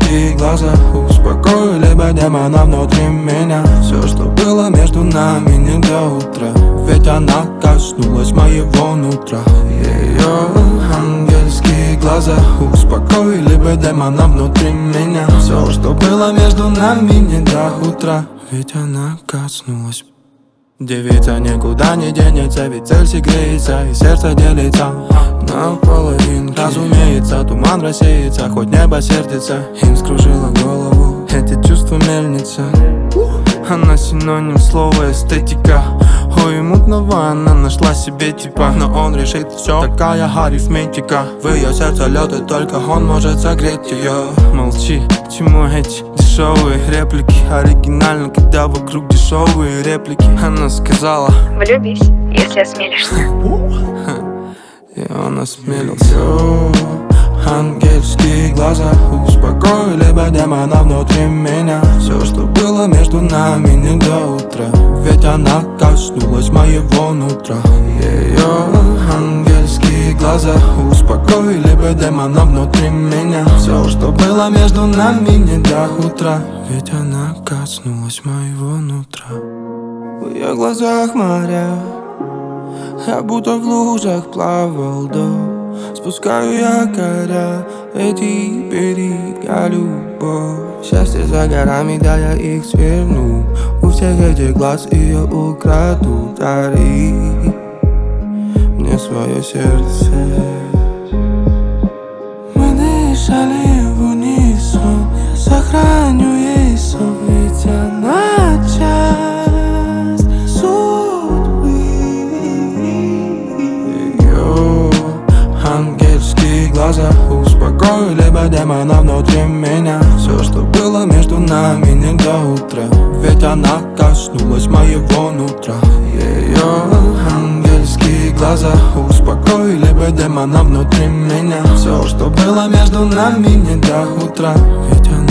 ангельские глаза успокоили бы демона внутри меня. Все, что было между нами, не до утра, ведь она коснулась моего нутра. Ее ангельские глаза успокоили бы демона внутри меня. Все, что было между нами, не до утра, ведь она коснулась. Девица никуда не денется, ведь цель греется и сердце делится на половинки. Разумеется, туман рассеется, хоть небо сердится. Им скружила голову эти чувства мельница. Она синоним слова эстетика. Ой, мутного она нашла себе типа, но он решит все, такая арифметика. В ее сердце лед, и только он может согреть ее. Молчи, к чему эти дешевые реплики? Оригинально, когда вокруг дешевые реплики. Она сказала: влюбись, если осмелишься. И он осмелился. Ангельские глаза успокоили бы демона внутри меня. Все, что было между нами, не до утра, ведь она коснулась моего нутра. Ее ангельские глаза успокоили бы демона внутри меня. Все, что было между нами, не до утра, ведь она коснулась моего нутра. В ее глазах моря, я будто в лужах плавал до. Спускаю якоря, эти берега, любовь. Счастье за горами, да я их сверну. У всех этих глаз ее украду. Дари мне свое сердце. Мы дышали в унисон, я сохраню ей сон, ведь она часть судьбы. Ангельские глаза успокоили бы демона внутри меня. Все, что было между нами, не до утра, ведь она коснулась моего нутра. Ее ангельские глаза успокоили бы демона внутри меня. Все, что было между нами, не до утра, ведь она